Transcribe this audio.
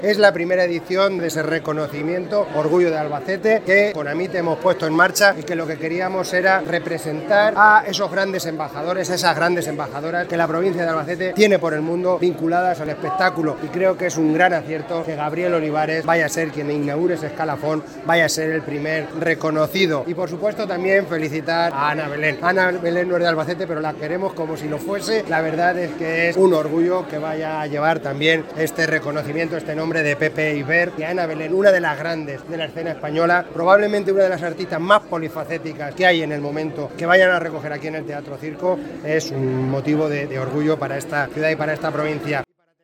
Es la primera edición de ese reconocimiento Orgullo de Albacete que con Amit hemos puesto en marcha y que lo que queríamos era representar a esos grandes embajadores, a esas grandes embajadoras que la provincia de Albacete tiene por el mundo vinculadas al espectáculo, y creo que es un gran acierto que Gabriel Olivares vaya a ser quien inaugure ese escalafón, vaya a ser el primer reconocido. Y por supuesto también felicitar a Ana Belén. Ana Belén no es de Albacete, pero la queremos como si lo fuese. La verdad es que es un orgullo que vaya a llevar también este reconocimiento, este nombre de Pepe Iber, y Ana Belén, una de las grandes de la escena española, probablemente una de las artistas más polifacéticas que hay en el momento, que vayan a recoger aquí en el Teatro Circo, es un motivo de orgullo para esta ciudad y para esta provincia.